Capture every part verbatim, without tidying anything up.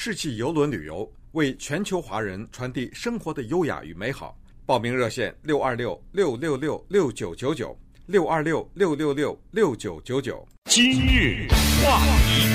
世纪邮轮旅游，为全球华人传递生活的优雅与美好。报名热线六二六六六六六九九九六二六六六六六九九九。 今日话题，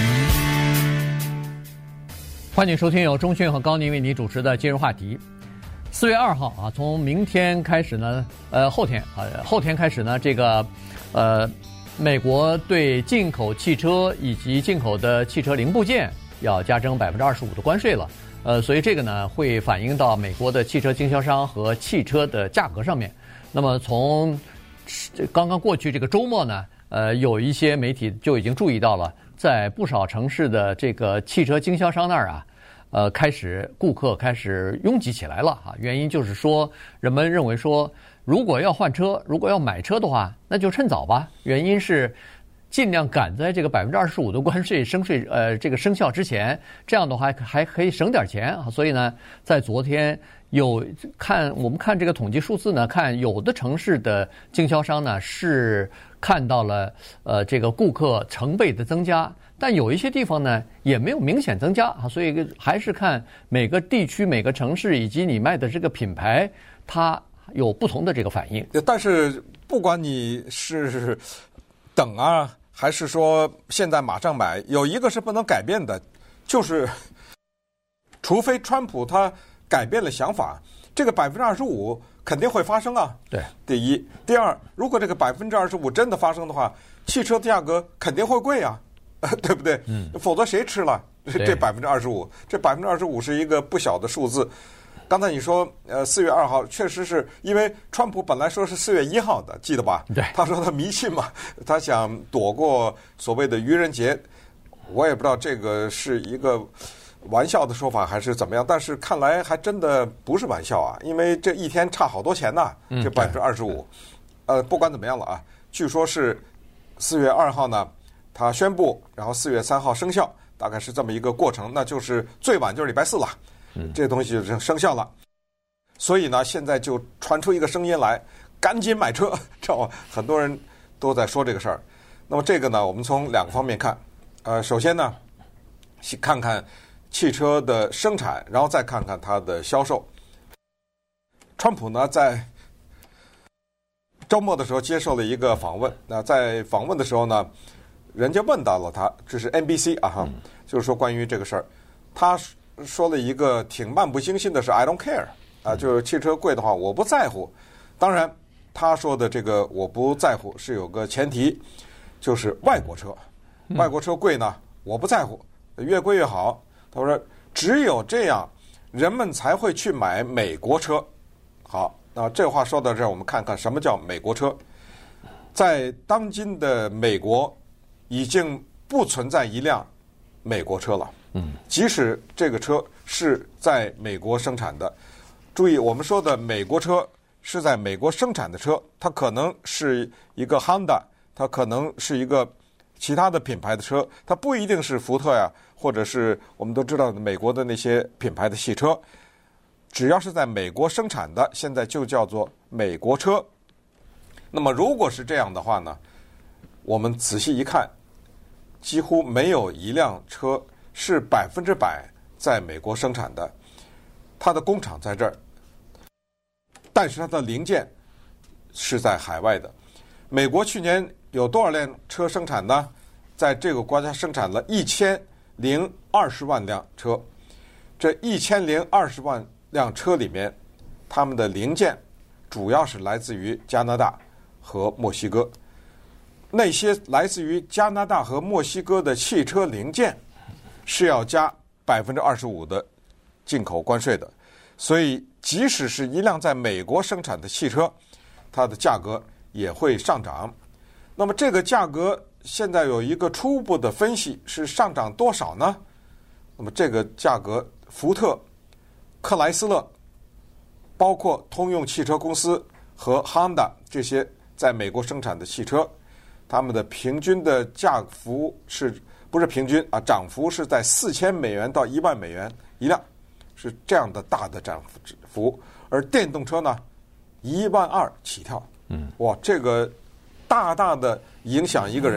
欢迎收听由钟迅和高宁为你主持的今日话题。四月二号啊，从明天开始呢，呃，后天啊，后天开始呢，这个呃，美国对进口汽车以及进口的汽车零部件要加征百分之二十五的关税了。呃，所以这个呢会反映到美国的汽车经销商和汽车的价格上面。那么从刚刚过去这个周末呢，呃，有一些媒体就已经注意到了，在不少城市的这个汽车经销商那儿啊，呃，开始顾客开始拥挤起来了啊。原因就是说，人们认为说，如果要换车，如果要买车的话，那就趁早吧。原因是尽量赶在这个百分之二十五的关税升税呃这个生效之前，这样的话还可以省点钱啊。所以呢，在昨天有看我们看这个统计数字呢，看有的城市的经销商呢是看到了呃这个顾客成倍的增加，但有一些地方呢也没有明显增加啊。所以还是看每个地区、每个城市以及你卖的这个品牌，它有不同的这个反应。 但是不管你是等啊，还是说现在马上买，有一个是不能改变的，就是除非川普他改变了想法，这个百分之二十五肯定会发生啊。 对， 第一，第二，如果这个百分之二十五真的发生的话，汽车价格肯定会贵啊，对不对？嗯，否则谁吃了这百分之二十五？这百分之二十五是一个不小的数字。刚才你说，呃，四月二号确实是因为川普本来说是四月一号的，记得吧？ 对， 他说他迷信嘛，他想躲过所谓的愚人节。我也不知道这个是一个玩笑的说法还是怎么样，但是看来还真的不是玩笑啊，因为这一天差好多钱呐，这百分之二十五。呃，不管怎么样了啊，据说是四月二号呢，他宣布，然后四月三号生效，大概是这么一个过程，那就是最晚就是礼拜四了。嗯，这东西就生效了，所以呢，现在就传出一个声音来，赶紧买车，知道吗？很多人都在说这个事儿。那么这个呢，我们从两个方面看，呃，首先呢，看看汽车的生产，然后再看看它的销售。川普呢，在周末的时候接受了一个访问，那在访问的时候呢，人家问到了他，这是 N B C 啊哈，就是说关于这个事儿，他说了一个挺漫不经心的是 I don't care 啊，就是汽车贵的话我不在乎。当然他说的这个我不在乎是有个前提，就是外国车，外国车贵呢我不在乎，越贵越好。他说只有这样人们才会去买美国车。好，那这话说到这儿，我们看看什么叫美国车。在当今的美国已经不存在一辆美国车了。嗯，即使这个车是在美国生产的，注意我们说的美国车是在美国生产的车，它可能是一个 Honda， 它可能是一个其他的品牌的车，它不一定是福特呀，或者是我们都知道的美国的那些品牌的汽车，只要是在美国生产的，现在就叫做美国车。那么如果是这样的话呢，我们仔细一看，几乎没有一辆车是百分之百在美国生产的，它的工厂在这儿，但是它的零件是在海外的。美国去年有多少辆车生产呢？在这个国家生产了一千零二十万辆车，这一千零二十万辆车里面，他们的零件主要是来自于加拿大和墨西哥。那些来自于加拿大和墨西哥的汽车零件是要加百分之二十五的进口关税的，所以即使是一辆在美国生产的汽车，它的价格也会上涨。那么这个价格现在有一个初步的分析，是上涨多少呢？那么这个价格，福特、克莱斯勒，包括通用汽车公司和 Honda 这些在美国生产的汽车，他们的平均的价幅是不是平均啊？涨幅是在四千美元到一万美元一辆，是这样的大的涨幅。而电动车呢，一万二起跳。嗯，哇，这个大大的影响一个人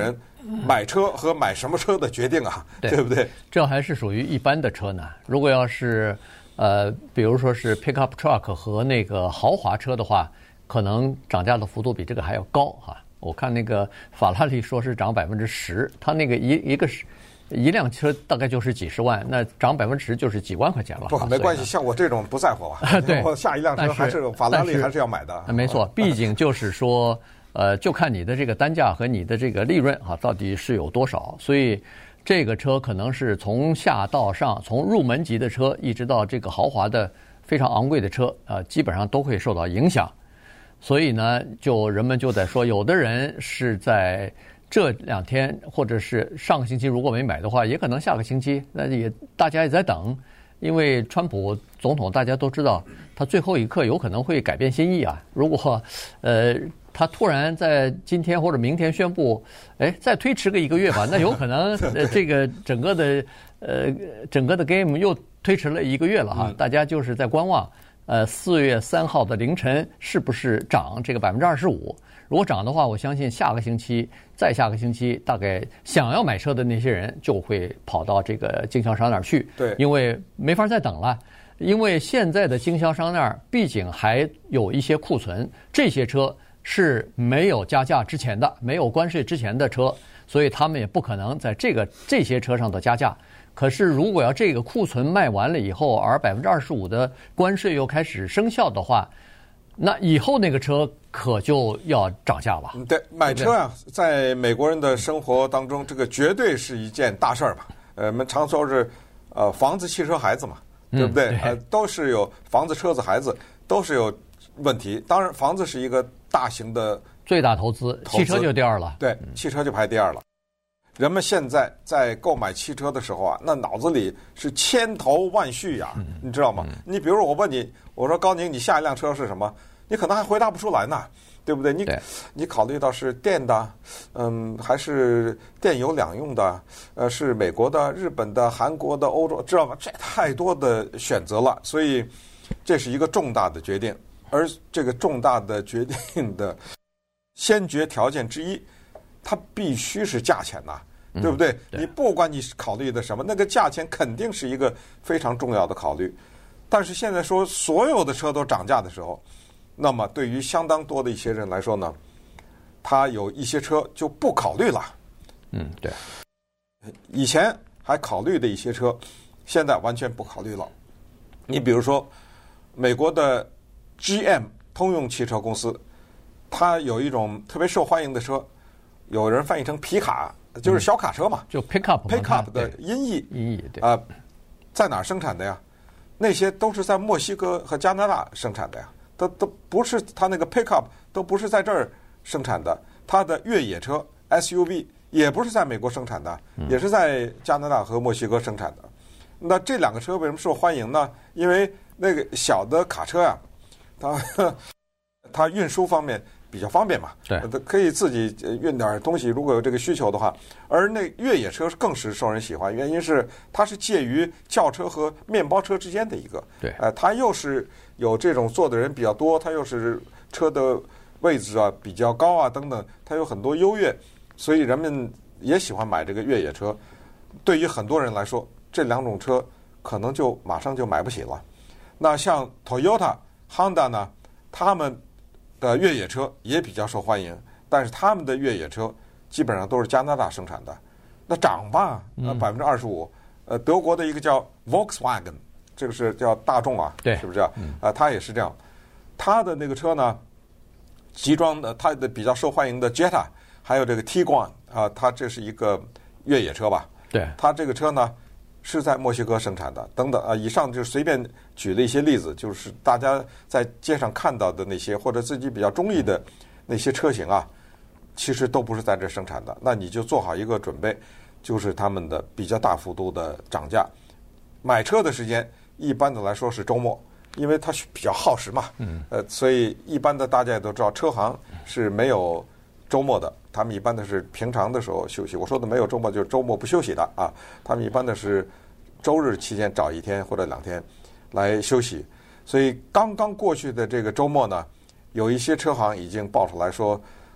买车和买什么车的决定啊， 对, 对不对？ 这还是属于一般的车呢。如果要是呃，比如说是 pickup truck 和那个豪华车的话，可能涨价的幅度比这个还要高哈。我看那个法拉利说是涨百分之十，它那个一一个是。一辆车大概就是几十万，那涨百分之十就是几万块钱了。 不，没关系，像我这种不在乎啊。 对， 我下一辆车还是法拉利还是要买的。 没错，毕竟就是说，呃，就看你的这个单价和你的这个利润啊，到底是有多少。所以这个车可能是从下到上，从入门级的车一直到这个豪华的非常昂贵的车，呃，基本上都会受到影响。所以呢，就人们就在说，有的人是在这两天或者是上个星期如果没买的话，也可能下个星期，那也大家也在等，因为川普总统大家都知道，他最后一刻有可能会改变心意啊。如果呃他突然在今天或者明天宣布，哎，再推迟个一个月吧，那有可能呃这个整个的呃整个的 game 又推迟了一个月了哈，大家就是在观望。呃，四月三号的凌晨是不是涨这个百分之二十五？如果涨的话，我相信下个星期、再下个星期，大概想要买车的那些人就会跑到这个经销商那儿去。 对， 因为没法再等了，因为现在的经销商那儿毕竟还有一些库存，这些车是没有加价之前的，没有关税之前的车，所以他们也不可能在这个这些车上的加价。可是，如果要这个库存卖完了以后，而百分之二十五的关税又开始生效的话，那以后那个车可就要涨价了。 对，买车啊，在美国人的生活当中，这个绝对是一件大事儿吧。呃，我们常说是，呃，房子、汽车、孩子嘛，对不对？ 嗯、对呃，都是有房子、车子、孩子，都是有问题。当然，房子是一个大型的最大投资， 投资汽车就第二了。 对，汽车就排第二了。人们现在在购买汽车的时候啊，那脑子里是千头万绪呀、啊，你知道吗？你比如说，我问你，我说高宁，你下一辆车是什么？你可能还回答不出来呢，对不对？你对你考虑到是电的，嗯，还是电油两用的？呃，是美国的、日本的、韩国的、欧洲，知道吗？这太多的选择了，所以这是一个重大的决定。而这个重大的决定的先决条件之一，它必须是价钱呐、啊，对不对？ 对你不管你考虑的什么，那个价钱肯定是一个非常重要的考虑。但是现在说所有的车都涨价的时候，那么对于相当多的一些人来说呢，他有一些车就不考虑了。 嗯，对。 以前还考虑的一些车，现在完全不考虑了。你比如说，美国的 G M 通用汽车公司，它有一种特别受欢迎的车。有人翻译成皮卡，就是小卡车嘛， 嗯、就 pickup pickup 的音译， 音译对啊、呃，在哪儿生产的呀？那些都是在墨西哥和加拿大生产的呀，都都不是它那个 pickup 都不是在这儿生产的，它的越野车 S U V 也不是在美国生产的，也是在加拿大和墨西哥生产的。那这两个车为什么受欢迎呢？因为那个小的卡车呀、啊，它它运输方面比较方便嘛， 对， 可以自己运点东西，如果有这个需求的话。而那越野车更是受人喜欢，原因是它是介于轿车和面包车之间的一个， 对， 呃，它又是有这种坐的人比较多，它又是车的位置啊比较高啊等等，它有很多优越，所以人们也喜欢买这个越野车。对于很多人来说，这两种车可能就马上就买不起了。那像 Toyota、Honda 呢，他们的越野车也比较受欢迎，但是他们的越野车基本上都是加拿大生产的，那涨吧，呃，百分之二十五。呃，德国的一个叫 Volkswagen， 这个是叫大众啊， 对， 是不是啊？啊、呃，它也是这样。它的那个车呢，集装的它的比较受欢迎的 Jetta， 还有这个 Tiguan 啊，它这是一个越野车吧？ 对， 它这个车呢是在墨西哥生产的，等等啊。以上就随便举了一些例子，就是大家在街上看到的那些或者自己比较中意的那些车型啊，其实都不是在这生产的。那你就做好一个准备，就是他们的比较大幅度的涨价。买车的时间一般的来说是周末，因为它比较耗时嘛，嗯，呃，所以一般的大家也都知道，车行是没有周末的。他们一般的是平常的时候休息，我说的没有周末就是周末不休息的啊。他们一般的是周日期间找一天或者两天来休息。所以刚刚过去的这个周末呢，有一些车行已经爆出来说，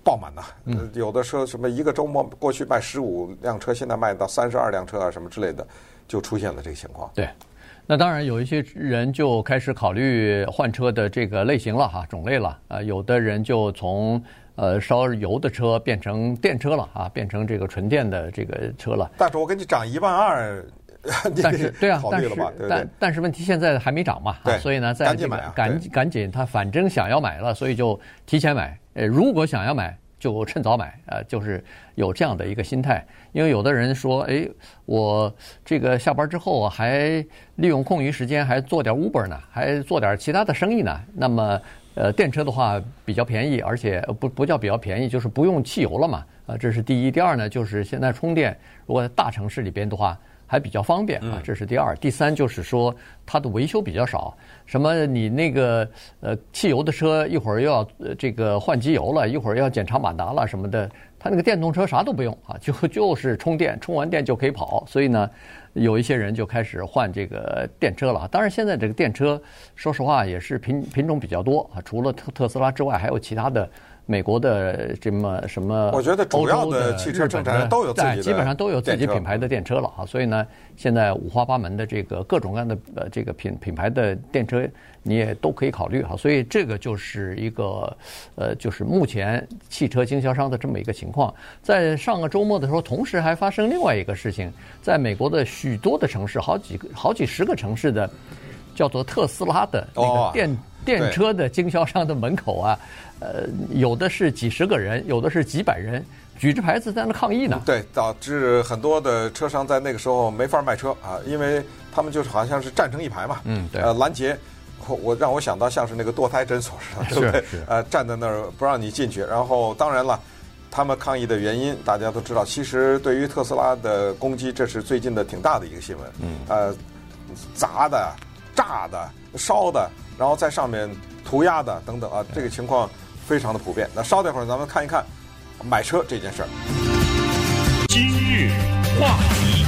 爆满呐、嗯，有的车什么一个周末过去卖十五辆车，现在卖到三十二辆车啊，什么之类的，就出现了这个情况。 对，那当然有一些人就开始考虑换车的这个类型了哈，种类了。呃，有的人就从呃烧油的车变成电车了啊，变成这个纯电的这个车了。 但是我给你涨一万二。 但是对啊，但是但但是问题现在还没涨嘛， 对， 所以呢，在这个赶赶赶紧，他反正想要买了，所以就提前买。呃，如果想要买，就趁早买，呃，就是有这样的一个心态。因为有的人说，哎，我这个下班之后还利用空余时间还做点 Uber 呢，还做点其他的生意呢。那么，呃，电车的话比较便宜，而且不不叫比较便宜，就是不用汽油了嘛。啊，这是第一。第二呢，就是现在充电，如果在大城市里边的话，还比较方便啊，这是第二。第三就是说它的维修比较少，什么你那个呃汽油的车一会儿又要这个换机油了，一会儿要检查马达了什么的，它那个电动车啥都不用啊，就就是充电，充完电就可以跑。所以呢，有一些人就开始换这个电车了。当然现在这个电车说实话也是品品种比较多啊，除了特特斯拉之外，还有其他的。美国的这么什么？ 我觉得主要的汽车生产商都有自己的， 基本上都有自己品牌的电车了啊。所以呢，现在五花八门的这个各种各样的呃这个品品牌的电车，你也都可以考虑哈。所以这个就是一个呃，就是目前汽车经销商的这么一个情况。在上个周末的时候，同时还发生另外一个事情，在美国的许多的城市，好几个好几十个城市的叫做特斯拉的那个电。哦电车的经销商的门口啊，呃，有的是几十个人，有的是几百人，举着牌子在那抗议呢。 对，导致很多的车商在那个时候没法卖车啊，因为他们就是好像是站成一排嘛。 嗯，对。 呃，拦截，我让我想到像是那个堕胎诊所似的，对不对？呃，站在那儿不让你进去。然后，当然了，他们抗议的原因大家都知道。其实对于特斯拉的攻击，这是最近的挺大的一个新闻。 嗯。 呃，砸的、炸的、烧的。然后在上面涂鸦的等等啊，这个情况非常的普遍。那稍等会儿咱们看一看买车这件事儿。 今日话题，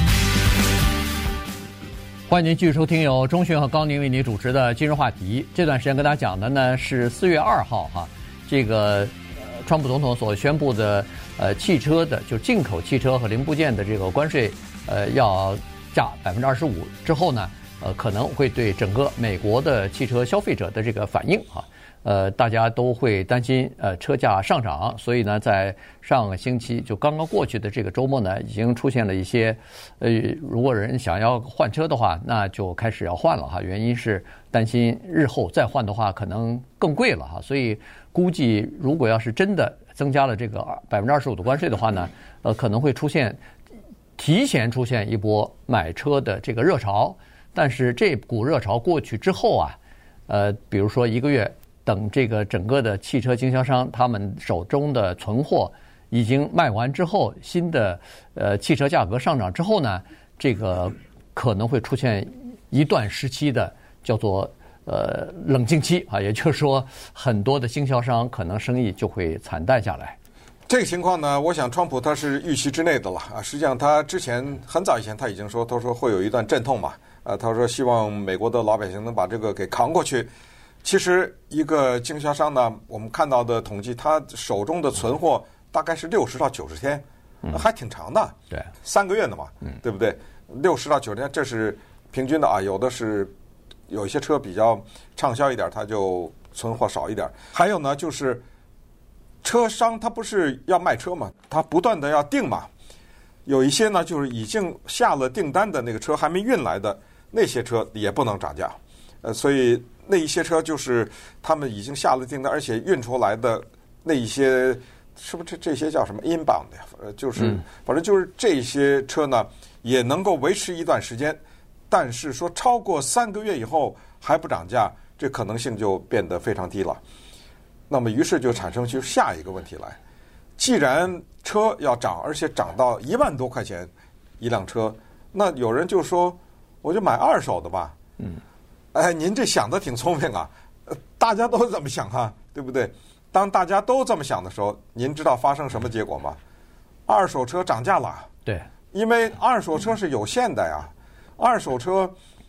欢迎您继续收听由钟迅和高宁为您主持的今日话题。这段时间跟大家讲的呢是四月二号哈，这个呃川普总统所宣布的呃汽车的就进口汽车和零部件的这个关税呃要加百分之二十五之后呢。呃，可能会对整个美国的汽车消费者的这个反应啊，呃，大家都会担心呃车价上涨，所以呢，在上个星期就刚刚过去的这个周末呢，已经出现了一些，呃，如果人想要换车的话，那就开始要换了哈，原因是担心日后再换的话可能更贵了哈，所以估计如果要是真的增加了这个百分之二十五的关税的话呢，呃，可能会出现提前出现一波买车的这个热潮。但是这股热潮过去之后啊，呃，比如说一个月，等这个整个的汽车经销商他们手中的存货已经卖完之后，新的呃汽车价格上涨之后呢，这个可能会出现一段时期的叫做呃冷静期啊，也就是说，很多的经销商可能生意就会惨淡下来。 这个情况呢，我想川普他是预期之内的了啊。实际上他之前很早以前他已经说，他说会有一段阵痛嘛。呃，他说希望美国的老百姓能把这个给扛过去。其实一个经销商呢，我们看到的统计，他手中的存货大概是六十到九十天，还挺长的。 对， 三个月呢嘛，对不对？六十到九十天，这是平均的啊。有的是有一些车比较畅销一点，它就存货少一点。还有呢，就是车商他不是要卖车嘛，他不断的要订嘛。有一些呢，就是已经下了订单的那个车还没运来的那些车也不能涨价，呃，所以那一些车就是他们已经下了订单，而且运出来的那一些，是不是这这些叫什么 inbound 呀？呃，就是反正就是这些车呢，也能够维持一段时间，但是说超过三个月以后还不涨价，这可能性就变得非常低了。那么于是就产生出下一个问题来。既然车要涨，而且涨到一万多块钱一辆车，那有人就说，我就买二手的吧。 嗯， 哎，您这想的挺聪明啊，大家都这么想啊，对不对？当大家都这么想的时候，您知道发生什么结果吗？二手车涨价了。 对， 因为二手车是有限的呀，二手车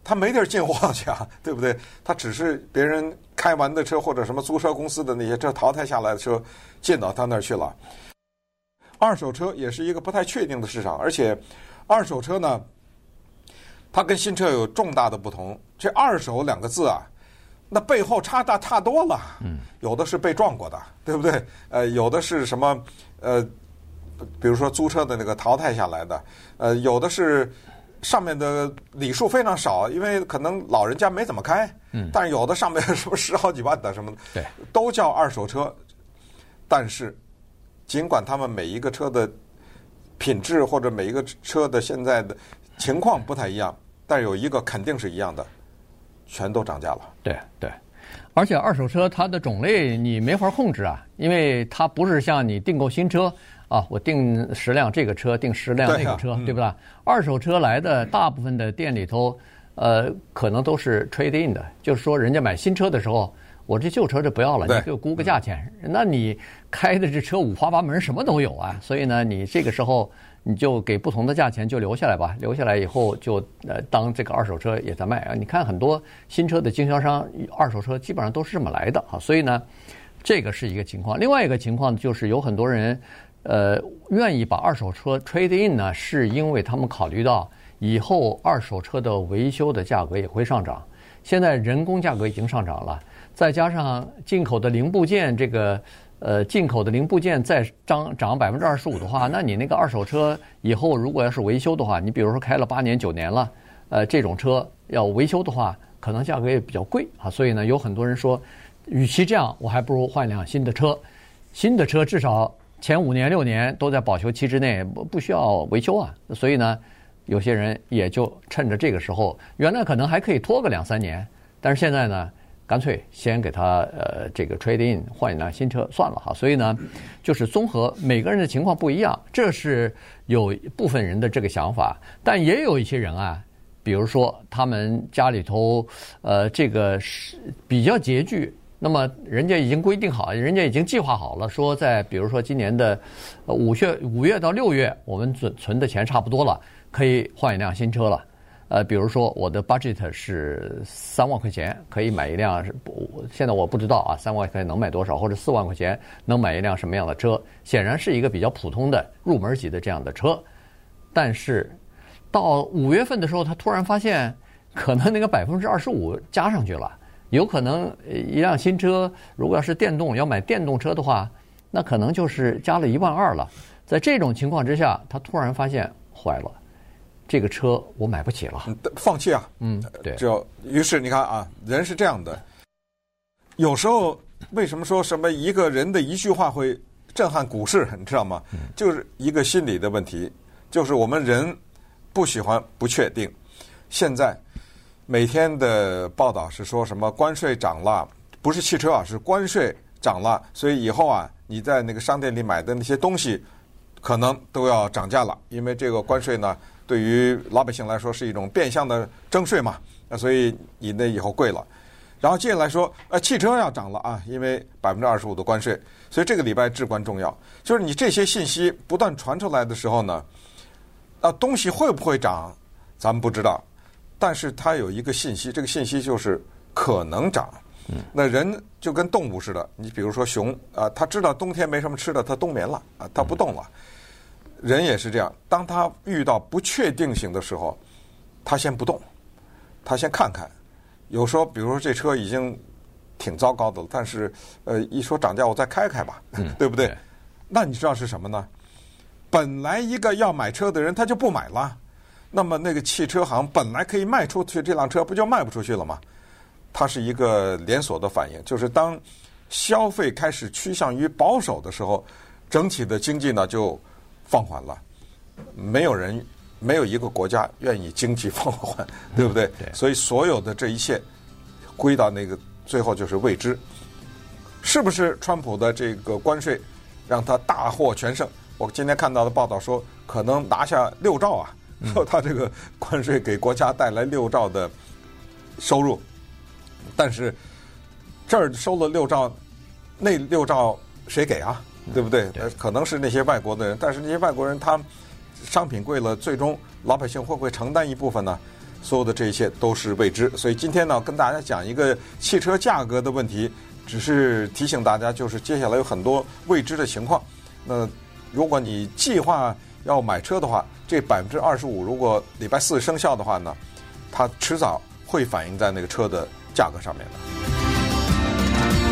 他没地儿进货去啊，对不对？他只是别人开完的车或者什么租车公司的那些车淘汰下来的车进到他那儿去了。二手车也是一个不太确定的市场，而且二手车呢，它跟新车有重大的不同。这二手两个字啊，那背后差大差多了。嗯，有的是被撞过的，对不对？呃，有的是什么呃，比如说租车的那个淘汰下来的，呃，有的是上面的里数非常少，因为可能老人家没怎么开。嗯，但是有的上面什么十好几万的什么的， 对， 都叫二手车。但是尽管他们每一个车的品质或者每一个车的现在的情况不太一样，但有一个肯定是一样的，全都涨价了。 对对，而且二手车它的种类你没法控制啊，因为它不是像你订购新车啊，我订十辆这个车，订十辆那个车， 对,、啊嗯、对不对？二手车来的大部分的店里头，呃，可能都是 trade in 的，就是说人家买新车的时候，我这旧车就不要了，你给我估个价钱。那你开的这车五花八门，什么都有啊，所以呢，你这个时候你就给不同的价钱就留下来吧，留下来以后就呃当这个二手车也在卖啊。你看很多新车的经销商，二手车基本上都是这么来的啊，所以呢，这个是一个情况。另外一个情况就是有很多人。呃，愿意把二手车 trade in 呢，是因为他们考虑到以后二手车的维修的价格也会上涨。现在人工价格已经上涨了，再加上进口的零部件，这个呃进口的零部件再涨涨百分之二十五的话，那你那个二手车以后如果要是维修的话，你比如说开了八年九年了，呃，这种车要维修的话，可能价格也比较贵啊。所以呢，有很多人说，与其这样，我还不如换一辆新的车，新的车至少前五年六年都在保修期之内，不不需要维修啊，所以呢，有些人也就趁着这个时候，原来可能还可以拖个两三年，但是现在呢，干脆先给他呃这个 trade in 换一辆新车算了哈。所以呢，就是综合每个人的情况不一样，这是有部分人的这个想法，但也有一些人啊，比如说他们家里头呃这个是比较拮据。那么人家已经规定好，人家已经计划好了，说在比如说今年的五月五月到六月，我们存存的钱差不多了，可以换一辆新车了。呃，比如说我的 budget 是三万块钱，可以买一辆，现在我不知道啊，三万块钱能买多少，或者四万块钱能买一辆什么样的车？显然是一个比较普通的入门级的这样的车。但是到五月份的时候，他突然发现，可能那个百分之二十五加上去了。有可能一辆新车，如果要是电动，要买电动车的话，那可能就是加了一万二了。在这种情况之下，他突然发现坏了，这个车我买不起了， 放弃啊。 嗯，对。 就于是你看啊，人是这样的，有时候为什么说什么一个人的一句话会震撼股市，你知道吗？就是一个心理的问题，就是我们人不喜欢不确定。现在每天的报道是说什么关税涨了，不是汽车啊，是关税涨了，所以以后啊，你在那个商店里买的那些东西，可能都要涨价了，因为这个关税呢，对于老百姓来说是一种变相的征税嘛，那所以你那以后贵了。然后接下来说，呃，汽车要涨了啊，因为百分之二十五的关税，所以这个礼拜至关重要。就是你这些信息不断传出来的时候呢，啊，东西会不会涨，咱们不知道。但是它有一个信息，这个信息就是可能涨。那人就跟动物似的，你比如说熊啊，他知道冬天没什么吃的，他冬眠了啊，他不动了。人也是这样，当他遇到不确定性的时候，他先不动，他先看看。有时候，比如说这车已经挺糟糕的了，但是呃，一说涨价，我再开开吧，对不对？对。那你知道是什么呢？本来一个要买车的人，他就不买了。那么那个汽车行本来可以卖出去这辆车，不就卖不出去了吗？它是一个连锁的反应，就是当消费开始趋向于保守的时候，整体的经济呢就放缓了。没有人，没有一个国家愿意经济放缓，对不对？ 对。 所以所有的这一切归到那个最后就是未知，是不是川普的这个关税让他大获全胜？我今天看到的报道说，可能拿下六兆啊。说他这个关税给国家带来六兆的收入，但是这儿收了六兆，那六兆谁给啊？对不对？ 对， 可能是那些外国的人，但是那些外国人他商品贵了，最终老百姓会不会承担一部分呢？ 所有的这一切都是未知。所以今天呢，跟大家讲一个汽车价格的问题，只是提醒大家，就是接下来有很多未知的情况。那如果你计划要买车的话，这百分之二十五如果礼拜四生效的话呢，它迟早会反映在那个车的价格上面的。